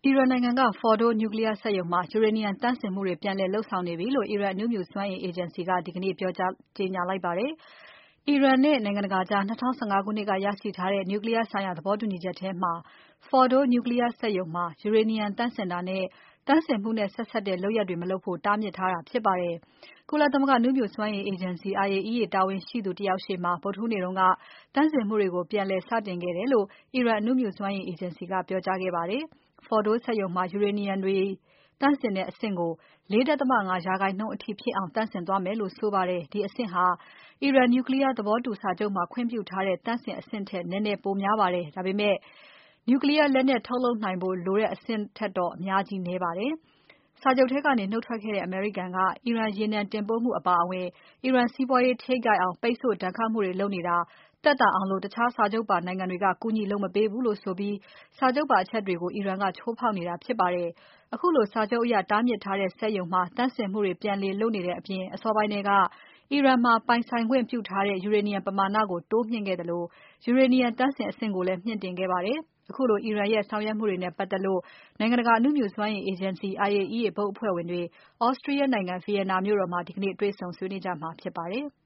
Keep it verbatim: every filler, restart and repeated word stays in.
အီရန်နိုင်ငံက Fordow နျူကလီးယားစက်ရုံမှာ ယူရေနီယံသန့်စင်မှုတွေ ပြန်လည်လုပ်ဆောင်နေပြီလို့ အီရန်အဏုမြူစွမ်းအင် အေဂျင်စီက ဒီကနေ့ ကြေညာလိုက်ပါတယ်။ အီရန်နဲ့ နိုင်ငံတကာကြား ၂၀၁၅ ခုနှစ်က ရရှိထားတဲ့ နျူကလီးယားဆိုင်ရာ သဘောတူညီချက်ထဲမှာ Fordow နျူကလီးယားစက်ရုံမှာ ယူရေနီယံသန့်စင်တာနဲ့ သန့်စင်မှုနဲ့ဆက်စပ်တဲ့ လုပ်ရပ်တွေ မလုပ်ဖို့ တားမြစ်ထားတာဖြစ်ပါတယ်။ ကုလသမဂ္ဂ အဏုမြူစွမ်းအင်အေဂျင်စီ I A E A တာဝန်ရှိသူတယောက်ရှေ့မှာ ဗုဒ္ဓဟူးနေ့က သန့်စင်မှုတွေကို ပြန်လည်စတင်ခဲ့တယ်လို့ အီရန်အဏုမြူစွမ်းအင်အေဂျင်စီက ပြောကြားခဲ့ပါတယ်။ Fordow စက်ရုံမှာ ယူရေနီယံတွေ သန့်စင်တဲ့အဆင့်ကို ၄.၅% အထိဖြစ်အောင် သန့်စင်သွားမယ်လို့ ဆိုပါတယ်။ ဒီအဆင့်ဟာ အီရန်နျူကလီးယားသဘောတူစာချုပ်မှာ ခွင့်ပြုထားတဲ့ သန့်စင်အဆင့်ထက် နည်းနည်းပိုများပါတယ်။ ဒါပေမဲ့ နျူကလီးယားလက်နက်ထုတ်လုပ်နိုင်ဖို့လိုတဲ့ အဆင့်ထက်တော့ အများကြီးနည်းပါတယ်။ စာချုပ်ထဲကနေ နုတ်ထွက်ခဲ့တဲ့ အမေရိကန်က အီရန်ရေနံတင်ပို့မှုအပါအဝင် အီရန်စီးပွားရေးထိခိုက်အောင် ပိတ်ဆို့ဒဏ်ခတ်မှုတွေလုပ်နေတာ သက်သာအောင် တခြားစာချုပ်ပါနိုင်ငံတွေက ကူညီလုပ်မပေးဘူးလို့ဆိုပြီး စာချုပ်ပါအချက်တွေကို အီရန်က ချိုးဖောက်နေတာဖြစ်ပါတယ်။ ခုလိုစာချုပ်အရ တားမြစ်ထားတဲ့ စက်ရုံမှာ သန့်စင်မှုတွေ ပြန်လုပ်နေတဲ့အပြင် အစောပိုင်းထဲက အီရန်မှာ ပိုင်ဆိုင်ခွင့်ပြုထားတဲ့ ယူရေနီယံပမာဏကို တိုးမြှင့်ခဲ့သလို ယူရေနီယံသန့်စင်အဆင့်ကိုလည်း မြှင့်တင်ခဲ့ပါတယ်။ ခုလို အီရန်ရဲ့ဆောင်ရွက်မှုတွေနဲ့ပတ်သက်လို့ နိုင်ငံတကာ အဏုမြူစွမ်းအင်အေဂျင်စီ I A E A ဘုတ်အဖွဲ့ဝင်တွေ Austria နိုင်ငံ Vienna မြို့တော်မှာ ဒီကနေ့ တွေ့ဆုံဆွေးနွေးကြမှာဖြစ်ပါတယ်။